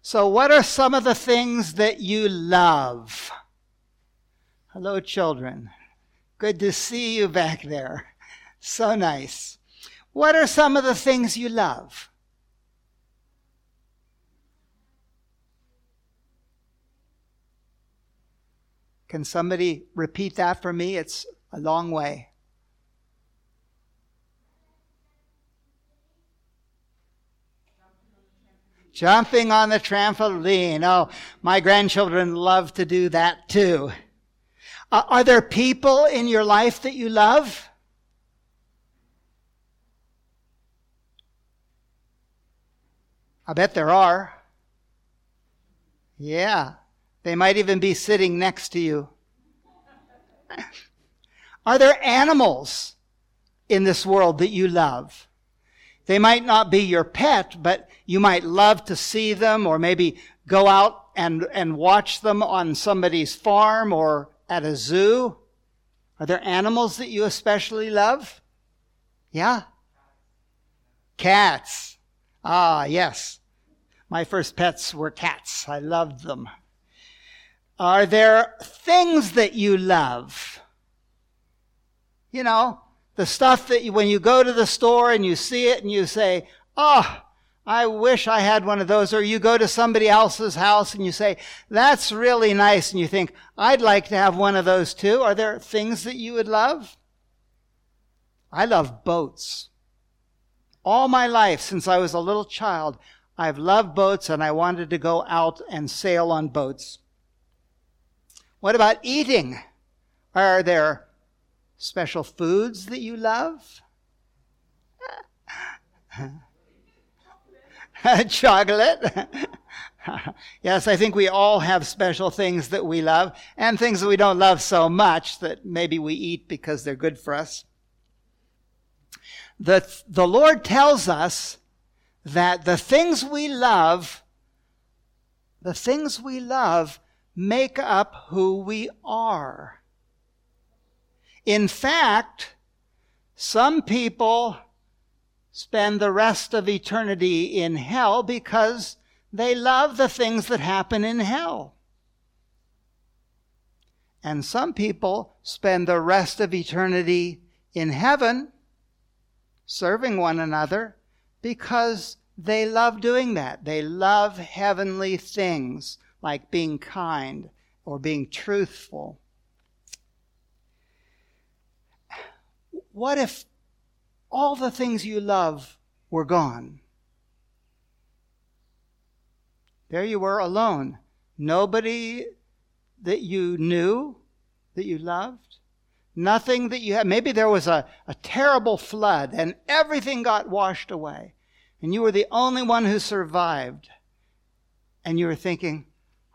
So what are some of the things that you love? Hello, children. Good to see you back there. So nice. What are some of the things you love? Can somebody repeat that for me? It's a long way. Jumping on the trampoline. Oh, my grandchildren love to do that too. Are there people in your life that you love? I bet there are. Yeah. They might even be sitting next to you. Are there animals in this world that you love? They might not be your pet, but you might love to see them, or maybe go out and watch them on somebody's farm or at a zoo. Are there animals that you especially love? Yeah? Cats. Ah, yes. My first pets were cats. I loved them. Are there things that you love? You know, the stuff that when you go to the store and you see it and you say, oh, I wish I had one of those. Or you go to somebody else's house and you say, that's really nice. And you think, I'd like to have one of those too. Are there things that you would love? I love boats. All my life, since I was a little child, I've loved boats and I wanted to go out and sail on boats. What about eating? Are there special foods that you love? Chocolate. Yes, I think we all have special things that we love and things that we don't love so much that maybe we eat because they're good for us. The Lord tells us that the things we love make up who we are. In fact, some people spend the rest of eternity in hell because they love the things that happen in hell. And some people spend the rest of eternity in heaven serving one another because they love doing that. They love heavenly things like being kind or being truthful. What if all the things you love were gone? There you were alone. Nobody that you knew, that you loved. Nothing that you had. Maybe there was a terrible flood and everything got washed away. And you were the only one who survived. And you were thinking,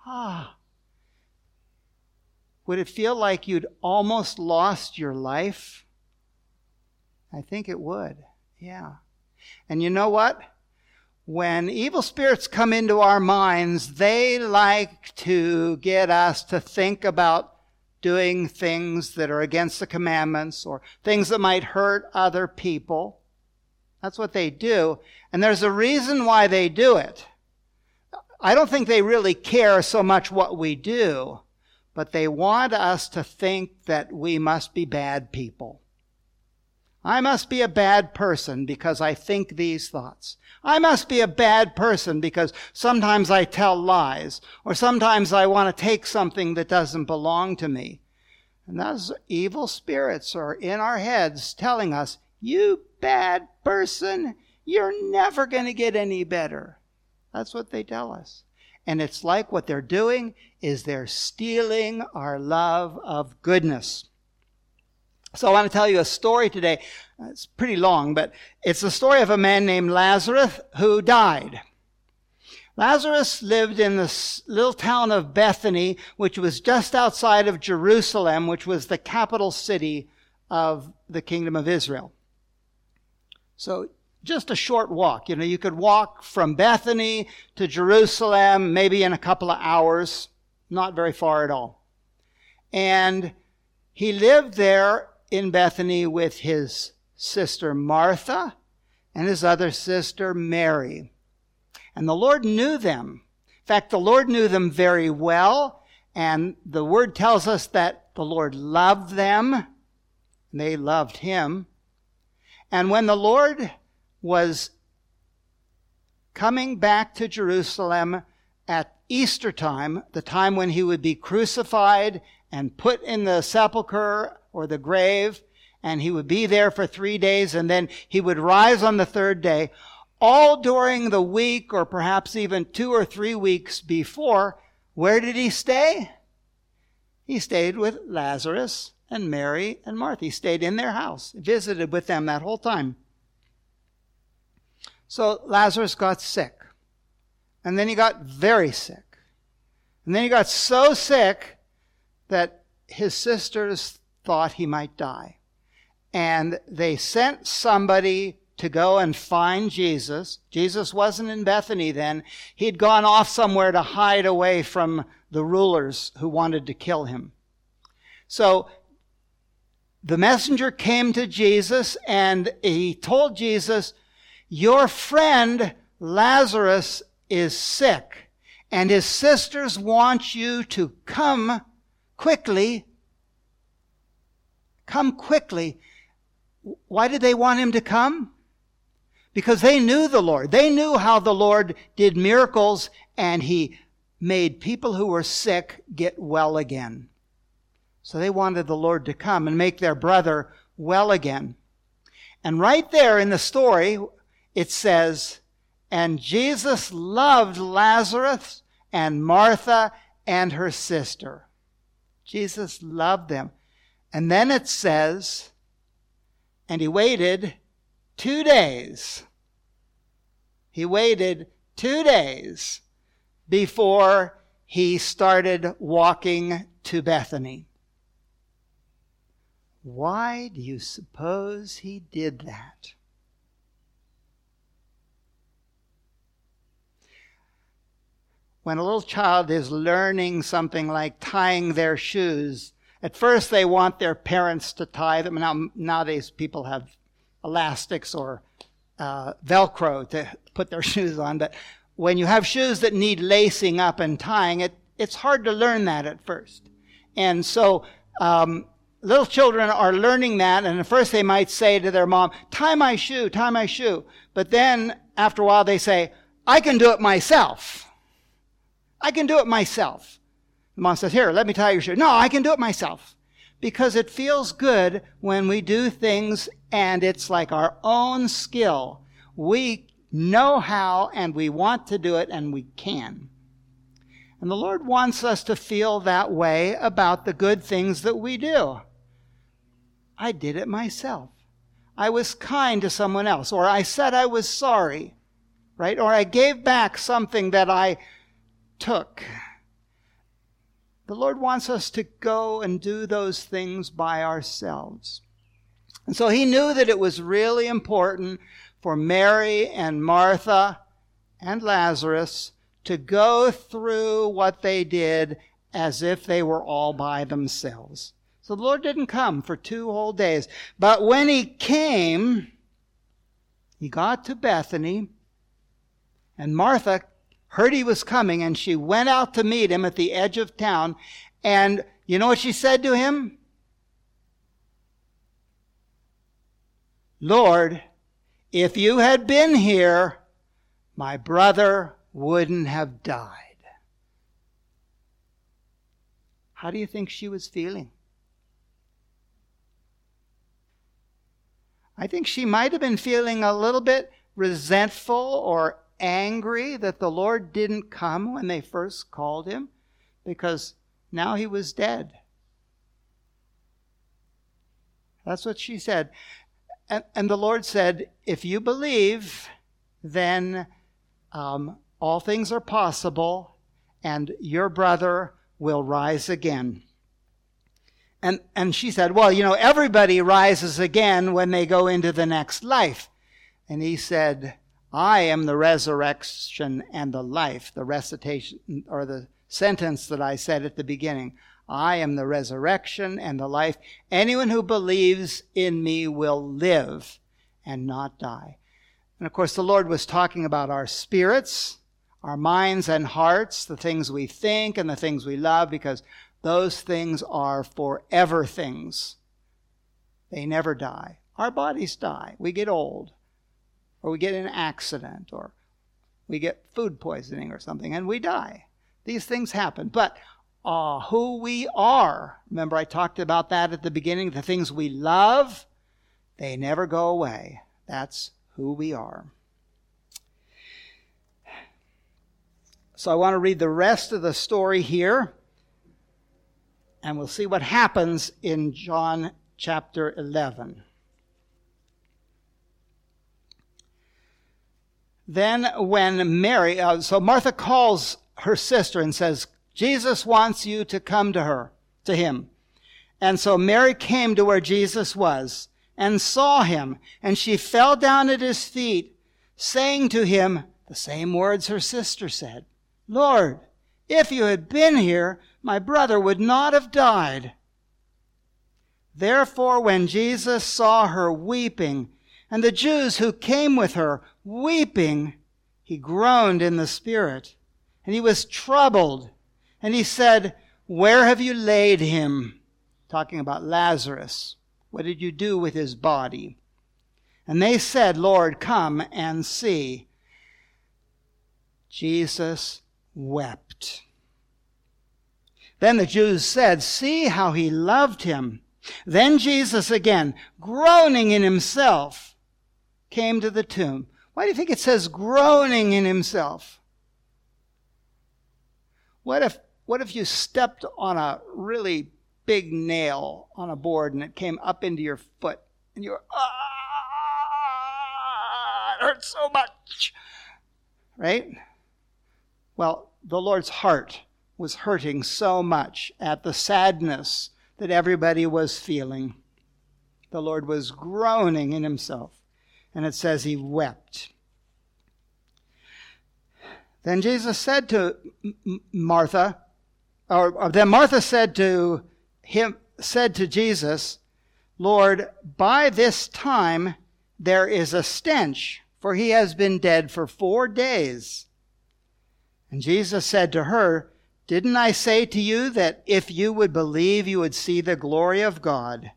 would it feel like you'd almost lost your life? I think it would. Yeah. And you know what? When evil spirits come into our minds, they like to get us to think about doing things that are against the commandments or things that might hurt other people. That's what they do. And there's a reason why they do it. I don't think they really care so much what we do, but they want us to think that we must be bad people. I must be a bad person because I think these thoughts. I must be a bad person because sometimes I tell lies, or sometimes I want to take something that doesn't belong to me. And those evil spirits are in our heads telling us, you bad person, you're never going to get any better. That's what they tell us. And it's like what they're doing is they're stealing our love of goodness. So I want to tell you a story today. It's pretty long, but it's the story of a man named Lazarus who died. Lazarus lived in this little town of Bethany, which was just outside of Jerusalem, which was the capital city of the kingdom of Israel. So just a short walk. You could walk from Bethany to Jerusalem maybe in a couple of hours, not very far at all. And he lived there in Bethany with his sister Martha and his other sister Mary. And the Lord knew them. In fact, the Lord knew them very well, and the Word tells us that the Lord loved them, and they loved Him. And when the Lord was coming back to Jerusalem at Easter time, the time when He would be crucified and put in the sepulcher or the grave, and He would be there for 3 days, and then He would rise on the third day, all during the week, or perhaps even 2 or 3 weeks before, where did He stay? He stayed with Lazarus and Mary and Martha. He stayed in their house, visited with them that whole time. So Lazarus got sick, and then he got very sick. And then he got so sick that his sisters thought he might die. And they sent somebody to go and find Jesus. Jesus wasn't in Bethany then. He'd gone off somewhere to hide away from the rulers who wanted to kill him. So the messenger came to Jesus and he told Jesus, your friend Lazarus is sick, and his sisters want you to come quickly. Come quickly. Why did they want him to come? Because they knew the Lord. They knew how the Lord did miracles, and He made people who were sick get well again. So they wanted the Lord to come and make their brother well again. And right there in the story, it says, and Jesus loved Lazarus and Martha and her sister. Jesus loved them. And then it says, and He waited 2 days. He waited 2 days before He started walking to Bethany. Why do you suppose He did that? When a little child is learning something like tying their shoes, at first they want their parents to tie them. Nowadays people have elastics or Velcro to put their shoes on. But when you have shoes that need lacing up and tying, it's hard to learn that at first. And so little children are learning that, and at first they might say to their mom, tie my shoe, tie my shoe. But then after a while they say, I can do it myself. I can do it myself. The mom says, here, let me tie your shoe. No, I can do it myself. Because it feels good when we do things and it's like our own skill. We know how and we want to do it and we can. And the Lord wants us to feel that way about the good things that we do. I did it myself. I was kind to someone else, or I said I was sorry, right? Or I gave back something that I took. The Lord wants us to go and do those things by ourselves. And so He knew that it was really important for Mary and Martha and Lazarus to go through what they did as if they were all by themselves. So the Lord didn't come for 2 whole days. But when He came, He got to Bethany, and Martha heard He was coming, and she went out to meet Him at the edge of town. And you know what she said to Him? Lord, if you had been here, my brother wouldn't have died. How do you think she was feeling? I think she might have been feeling a little bit resentful or angry that the Lord didn't come when they first called Him, because now He was dead. That's what she said. And the Lord said, if you believe, then all things are possible, and your brother will rise again. And she said, well, you know, everybody rises again when they go into the next life. And He said, I am the resurrection and the life. The recitation, or the sentence that I said at the beginning. I am the resurrection and the life. Anyone who believes in me will live and not die. And of course, the Lord was talking about our spirits, our minds and hearts, the things we think and the things we love, because those things are forever things. They never die. Our bodies die. We get old, or we get in an accident, or we get food poisoning or something, and we die. These things happen. But who we are, remember I talked about that at the beginning, the things we love, they never go away. That's who we are. So I want to read the rest of the story here, and we'll see what happens in John chapter 11. Then when Mary, so Martha calls her sister and says, Jesus wants you to come to him. And so Mary came to where Jesus was and saw him, and she fell down at his feet, saying to him the same words her sister said, Lord, if you had been here, my brother would not have died. Therefore, when Jesus saw her weeping, and the Jews who came with her weeping, he groaned in the spirit, and he was troubled. And he said, Where have you laid him? Talking about Lazarus. What did you do with his body? And they said, Lord, come and see. Jesus wept. Then the Jews said, See how he loved him. Then Jesus again, groaning in himself, came to the tomb. Why do you think it says groaning in himself? What if you stepped on a really big nail on a board and it came up into your foot and you were, it hurts so much, right? Well, the Lord's heart was hurting so much at the sadness that everybody was feeling. The Lord was groaning in himself, and it says he wept. Then Jesus said to Martha, then Martha said to Jesus, Lord, by this time there is a stench, for he has been dead for 4 days. And Jesus said to her, Didn't I say to you that if you would believe, you would see the glory of God?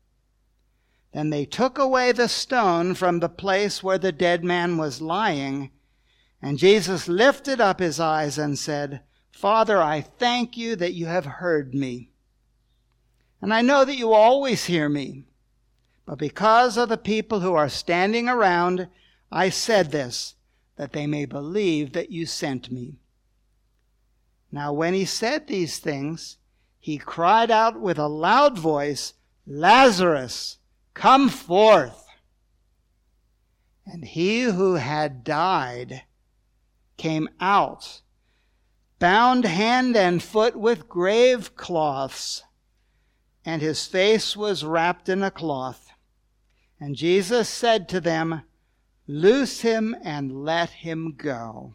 Then they took away the stone from the place where the dead man was lying, and Jesus lifted up his eyes and said, Father, I thank you that you have heard me. And I know that you always hear me. But because of the people who are standing around, I said this, that they may believe that you sent me. Now when he said these things, he cried out with a loud voice, Lazarus, come forth. And he who had died came out, bound hand and foot with grave cloths, and his face was wrapped in a cloth. And Jesus said to them, Loose him and let him go.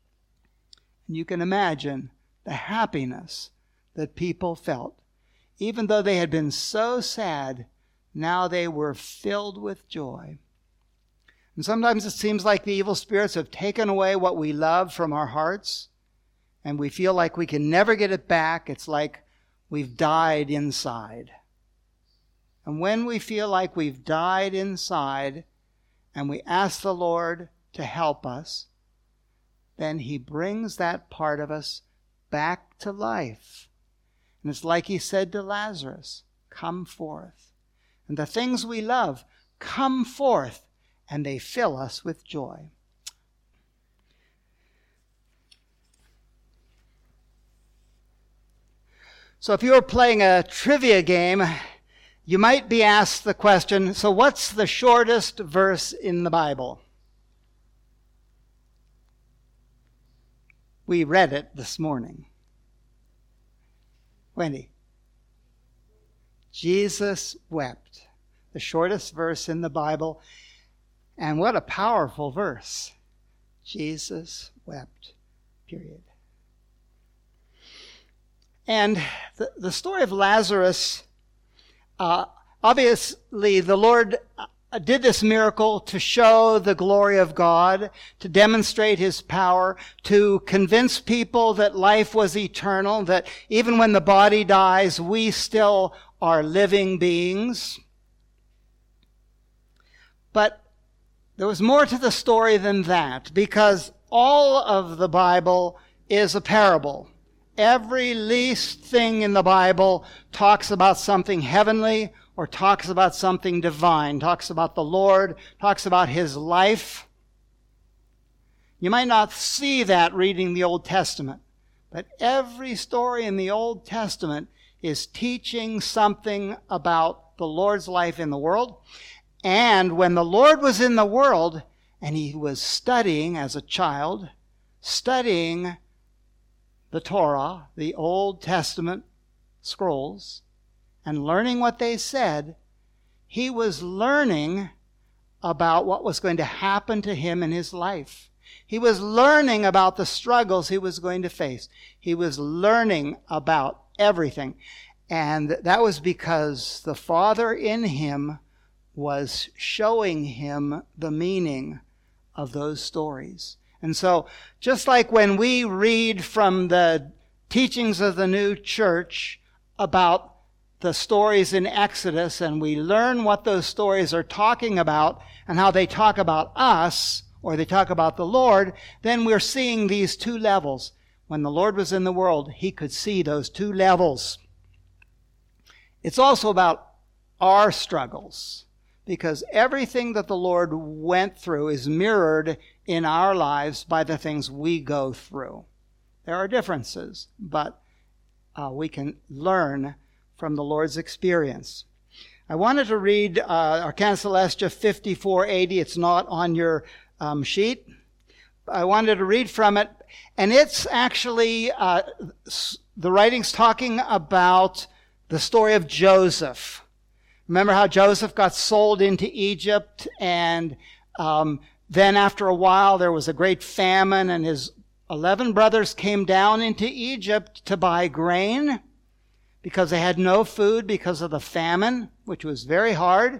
And you can imagine the happiness that people felt. Even though they had been so sad, now they were filled with joy. And sometimes it seems like the evil spirits have taken away what we love from our hearts, and we feel like we can never get it back. It's like we've died inside. And when we feel like we've died inside, and we ask the Lord to help us, then he brings that part of us back to life. And it's like he said to Lazarus, come forth. And the things we love come forth, and they fill us with joy. So if you were playing a trivia game, you might be asked the question, so what's the shortest verse in the Bible? We read it this morning. Wendy. Jesus wept. The shortest verse in the Bible. And what a powerful verse. Jesus wept. Period. And the story of Lazarus, obviously the Lord did this miracle to show the glory of God, to demonstrate his power, to convince people that life was eternal, that even when the body dies, we still are living beings. But there was more to the story than that, because all of the Bible is a parable. Every least thing in the Bible talks about something heavenly or talks about something divine, talks about the Lord, talks about his life. You might not see that reading the Old Testament, but every story in the Old Testament is teaching something about the Lord's life in the world. And when the Lord was in the world, and he was studying as a child, studying the Torah, the Old Testament scrolls, and learning what they said, he was learning about what was going to happen to him in his life. He was learning about the struggles he was going to face. He was learning about everything. And that was because the Father in him was showing him the meaning of those stories. And so, just like when we read from the teachings of the new church about the stories in Exodus, and we learn what those stories are talking about and how they talk about us, or they talk about the Lord, then we're seeing these two levels. When the Lord was in the world, he could see those two levels. It's also about our struggles, because everything that the Lord went through is mirrored in our lives by the things we go through. There are differences, but we can learn from the Lord's experience. I wanted to read Arcana Celestia 5480. It's not on your sheet. I wanted to read from it, and it's actually the writing's talking about the story of Joseph. Remember how Joseph got sold into Egypt, and then after a while there was a great famine, and his 11 brothers came down into Egypt to buy grain because they had no food because of the famine, which was very hard.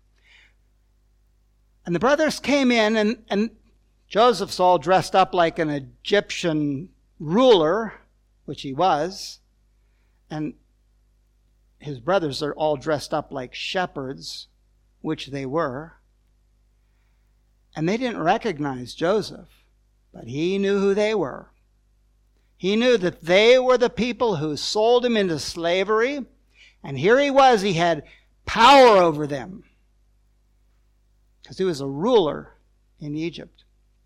And the brothers came in, and Joseph's all dressed up like an Egyptian ruler, which he was, and his brothers are all dressed up like shepherds, which they were. And they didn't recognize Joseph, but he knew who they were. He knew that they were the people who sold him into slavery, and here he was, he had power over them, because he was a ruler in Egypt.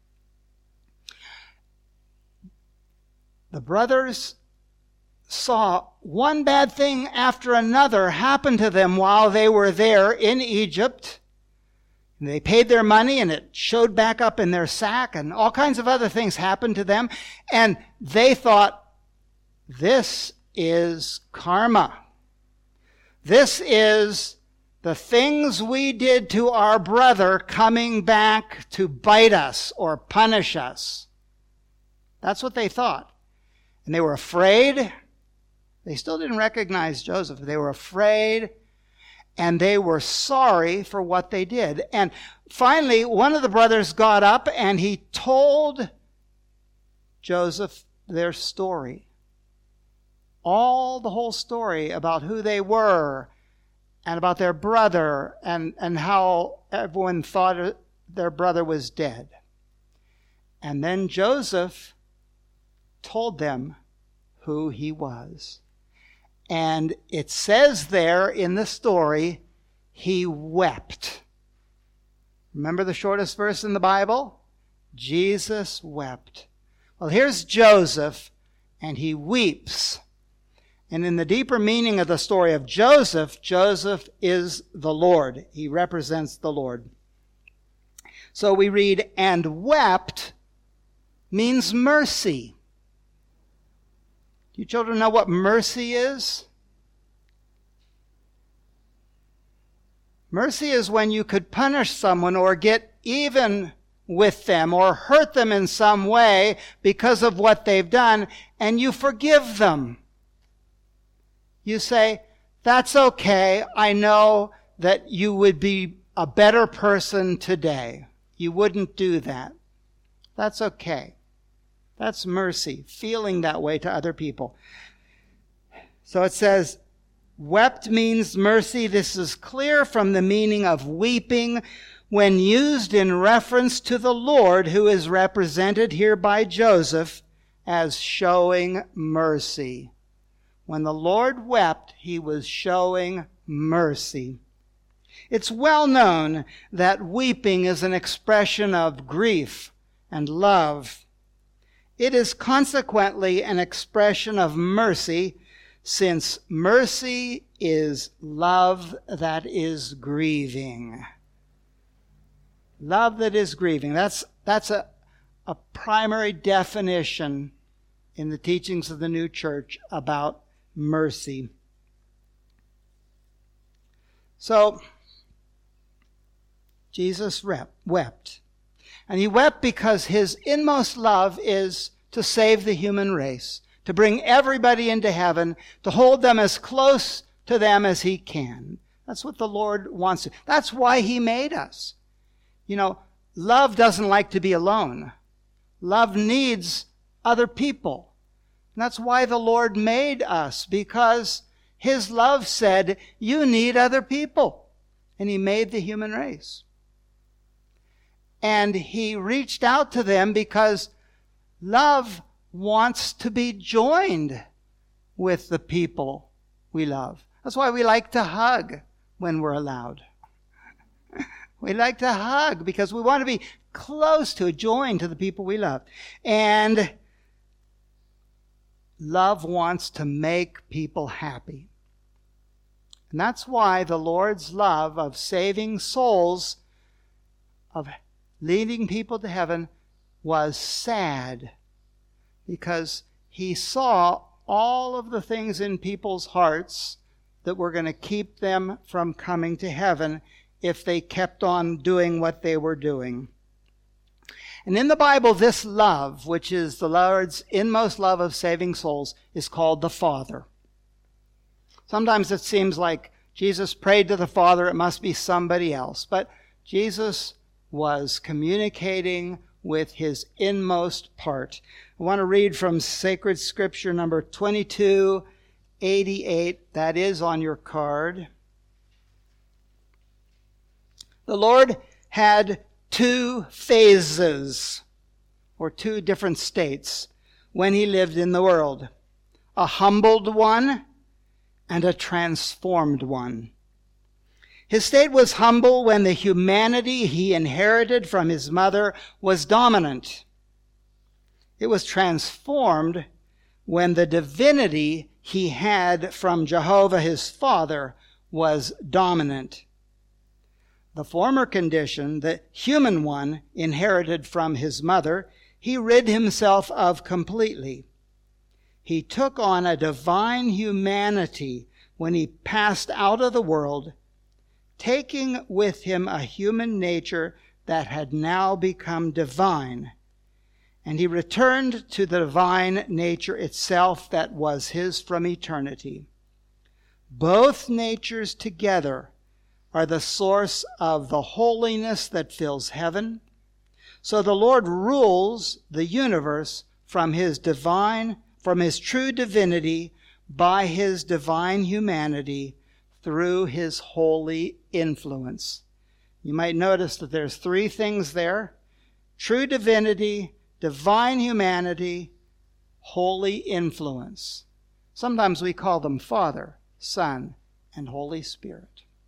The brothers saw one bad thing after another happen to them while they were there in Egypt. And they paid their money, and it showed back up in their sack, and all kinds of other things happened to them. And they thought, this is karma. This is the things we did to our brother coming back to bite us or punish us. That's what they thought. And they were afraid. They still didn't recognize Joseph. They were afraid, and they were sorry for what they did. And finally, one of the brothers got up, and he told Joseph their story. The whole story about who they were and about their brother, and how everyone thought their brother was dead. And then Joseph told them who he was. And it says there in the story, he wept. Remember the shortest verse in the Bible? Jesus wept. Well, here's Joseph, and he weeps. And in the deeper meaning of the story of Joseph, Joseph is the Lord. He represents the Lord. So we read, and wept means mercy. Do you children know what mercy is? Mercy is when you could punish someone or get even with them or hurt them in some way because of what they've done, and you forgive them. You say, that's okay. I know that you would be a better person today. You wouldn't do that. That's okay. That's mercy, feeling that way to other people. So it says, wept means mercy. This is clear from the meaning of weeping when used in reference to the Lord, who is represented here by Joseph as showing mercy. When the Lord wept, he was showing mercy. It's well known that weeping is an expression of grief and love. It is consequently an expression of mercy, since mercy is love that is grieving. Love that is grieving. That's a primary definition in the teachings of the new church about mercy. So, Jesus wept. And he wept because his inmost love is to save the human race, to bring everybody into heaven, to hold them as close to them as he can. That's what the Lord wants to. That's why he made us. You know, love doesn't like to be alone. Love needs other people. And that's why the Lord made us, because his love said, you need other people. And he made the human race. And he reached out to them because love wants to be joined with the people we love. That's why we like to hug when we're allowed. We like to hug because we want to be close to, joined to the people we love. And love wants to make people happy. And that's why the Lord's love of saving souls, of leading people to heaven, was sad, because he saw all of the things in people's hearts that were going to keep them from coming to heaven if they kept on doing what they were doing. And in the Bible, this love, which is the Lord's inmost love of saving souls, is called the Father. Sometimes it seems like Jesus prayed to the Father, it must be somebody else. But Jesus was communicating with his inmost part. I want to read from Sacred Scripture number 2288. That is on your card. The Lord had two phases, or two different states, when he lived in the world. A humbled one and a transformed one. His state was humble when the humanity he inherited from his mother was dominant. It was transformed when the divinity he had from Jehovah his Father was dominant. The former condition, the human one inherited from his mother, he rid himself of completely. He took on a divine humanity when he passed out of the world, taking with him a human nature that had now become divine. And he returned to the divine nature itself that was his from eternity. Both natures together are the source of the holiness that fills heaven. So the Lord rules the universe from his true divinity by his divine humanity through his holy influence. You might notice that there's three things there: true divinity, divine humanity, holy influence. Sometimes we call them Father, Son, and Holy Spirit.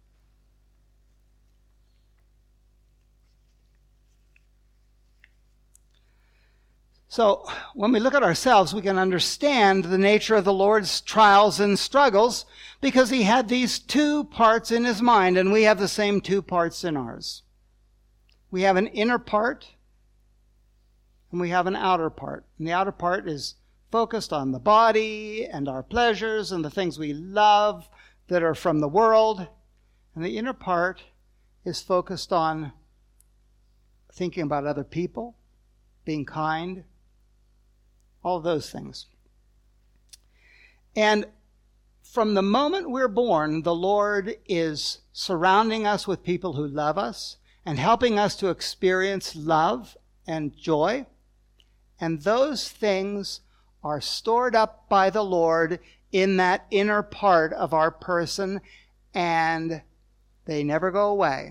So when we look at ourselves, we can understand the nature of the Lord's trials and struggles, because he had these two parts in his mind, and we have the same two parts in ours. We have an inner part, and we have an outer part. And the outer part is focused on the body and our pleasures and the things we love that are from the world. And the inner part is focused on thinking about other people, being kind, all of those things. And from the moment we're born, the Lord is surrounding us with people who love us and helping us to experience love and joy. And those things are stored up by the Lord in that inner part of our person, and they never go away.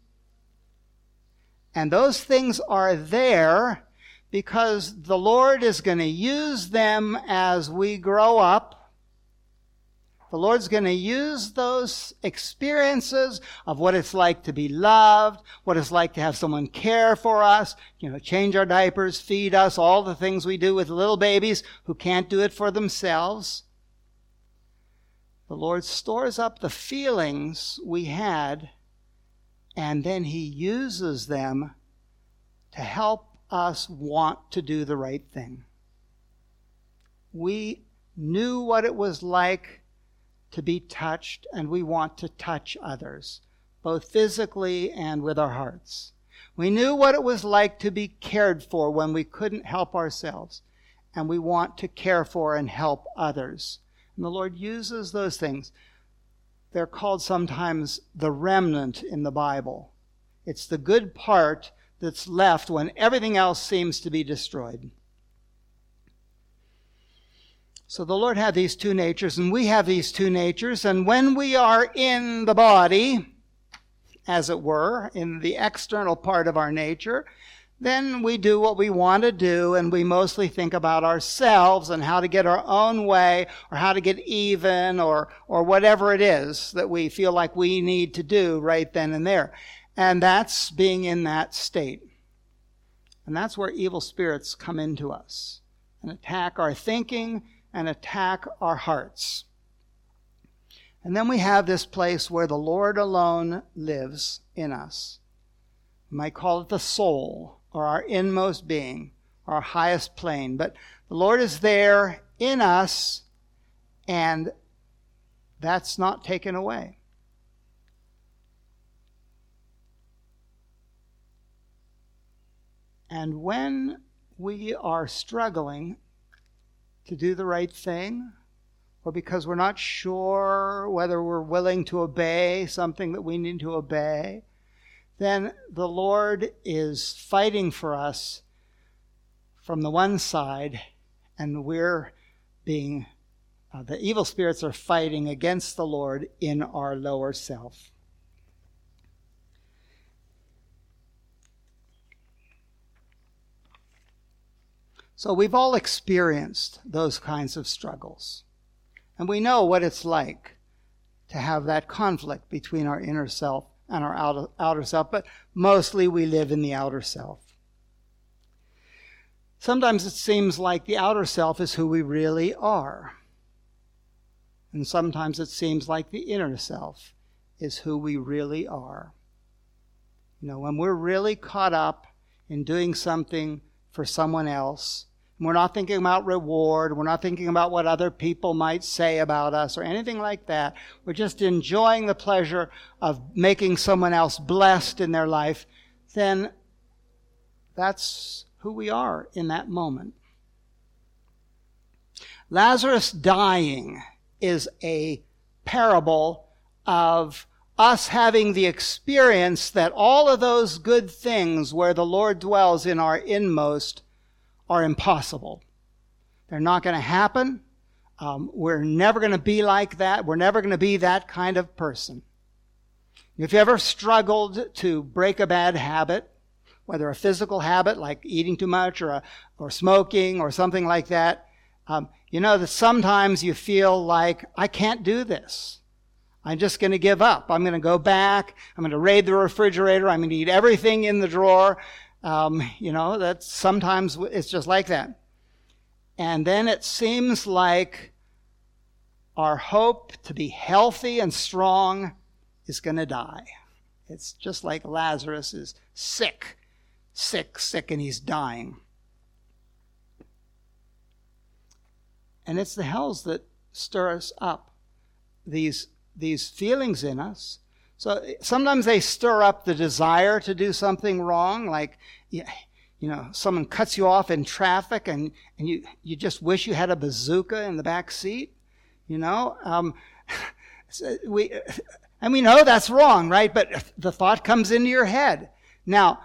And those things are there because the Lord is going to use them as we grow up. The Lord's going to use those experiences of what it's like to be loved, what it's like to have someone care for us, change our diapers, feed us, all the things we do with little babies who can't do it for themselves. The Lord stores up the feelings we had, and then He uses them to help us want to do the right thing. We knew what it was like to be touched, and we want to touch others, both physically and with our hearts. We knew what it was like to be cared for when we couldn't help ourselves, and we want to care for and help others. And the Lord uses those things. They're called sometimes the remnant in the Bible. It's the good part that's left when everything else seems to be destroyed. So the Lord had these two natures, and we have these two natures. And when we are in the body, as it were, in the external part of our nature, then we do what we want to do, and we mostly think about ourselves and how to get our own way, or how to get even, or whatever it is that we feel like we need to do right then and there. And that's being in that state. And that's where evil spirits come into us and attack our thinking and attack our hearts. And then we have this place where the Lord alone lives in us. You might call it the soul, or our inmost being, our highest plane. But the Lord is there in us, and that's not taken away. And when we are struggling to do the right thing, or because we're not sure whether we're willing to obey something that we need to obey, then the Lord is fighting for us from the one side, and we're being, the evil spirits are fighting against the Lord in our lower self. So we've all experienced those kinds of struggles. And we know what it's like to have that conflict between our inner self and our outer self, but mostly we live in the outer self. Sometimes it seems like the outer self is who we really are. And sometimes it seems like the inner self is who we really are. When we're really caught up in doing something for someone else, and we're not thinking about reward, we're not thinking about what other people might say about us or anything like that. We're just enjoying the pleasure of making someone else blessed in their life, then that's who we are in that moment. Lazarus dying is a parable of us having the experience that all of those good things where the Lord dwells in our inmost are impossible. They're not going to happen. We're never going to be like that. We're never going to be that kind of person. If you ever struggled to break a bad habit, whether a physical habit like eating too much or smoking or something like that, that sometimes you feel like, I can't do this. I'm just going to give up. I'm going to go back. I'm going to raid the refrigerator. I'm going to eat everything in the drawer. That sometimes it's just like that. And then it seems like our hope to be healthy and strong is going to die. It's just like Lazarus is sick, and he's dying. And it's the hells that stir us up, these feelings in us. So sometimes they stir up the desire to do something wrong, like, someone cuts you off in traffic and you just wish you had a bazooka in the back seat. you know. And we know that's wrong, right? But the thought comes into your head. Now,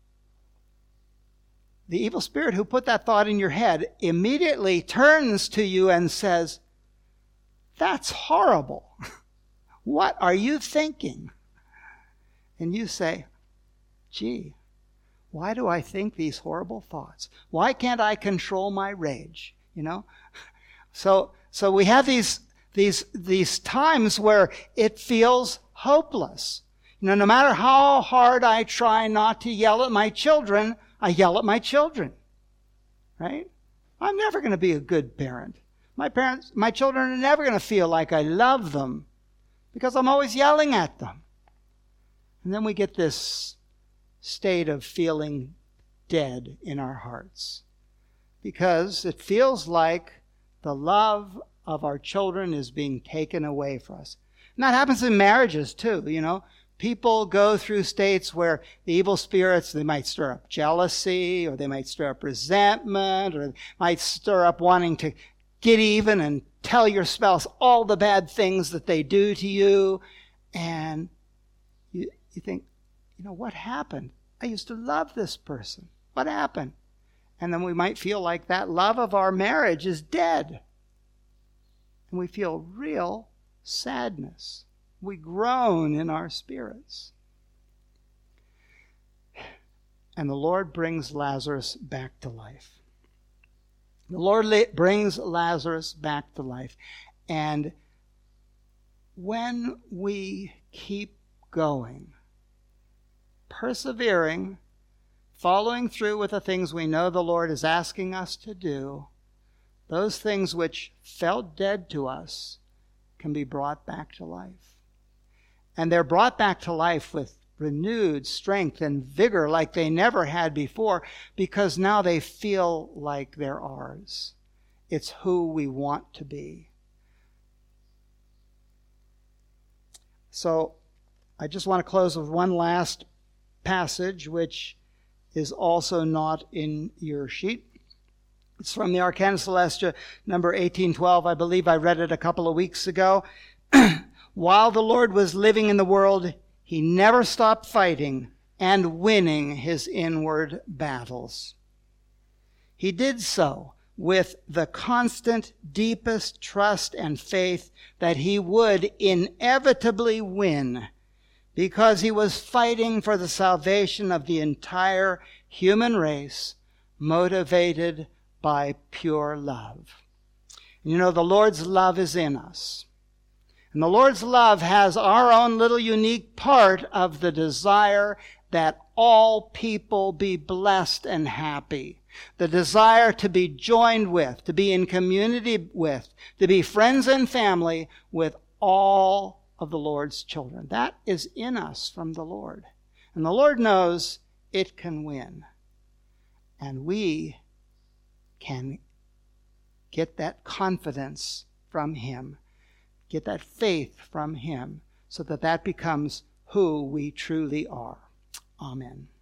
the evil spirit who put that thought in your head immediately turns to you and says, "That's horrible. What are you thinking?" And you say, "Gee, why do I think these horrible thoughts? Why can't I control my rage?" You know? So we have these times where it feels hopeless. You know, no matter how hard I try not to yell at my children, I yell at my children. Right? I'm never going to be a good parent. My children are never going to feel like I love them because I'm always yelling at them. And then we get this state of feeling dead in our hearts because it feels like the love of our children is being taken away from us. And that happens in marriages too, you know. People go through states where the evil spirits, they might stir up jealousy, or they might stir up resentment, or might stir up wanting to get even and tell your spouse all the bad things that they do to you. And you think, you know, what happened? I used to love this person. What happened? And then we might feel like that love of our marriage is dead. And we feel real sadness. We groan in our spirits. And the Lord brings Lazarus back to life. The Lord brings Lazarus back to life. And when we keep going, persevering, following through with the things we know the Lord is asking us to do, those things which felt dead to us can be brought back to life. And they're brought back to life with renewed strength and vigor like they never had before, because now they feel like they're ours. It's who we want to be. So I just want to close with one last passage, which is also not in your sheet. It's from the Arcana Celestia, number 1812. I believe I read it a couple of weeks ago. While the Lord was living in the world, he never stopped fighting and winning his inward battles. He did so with the constant, deepest trust and faith that he would inevitably win, because he was fighting for the salvation of the entire human race, motivated by pure love. You know, the Lord's love is in us. And the Lord's love has our own little unique part of the desire that all people be blessed and happy. The desire to be joined with, to be in community with, to be friends and family with all of the Lord's children. That is in us from the Lord. And the Lord knows it can win. And we can get that confidence from him, get that faith from him, so that becomes who we truly are. Amen.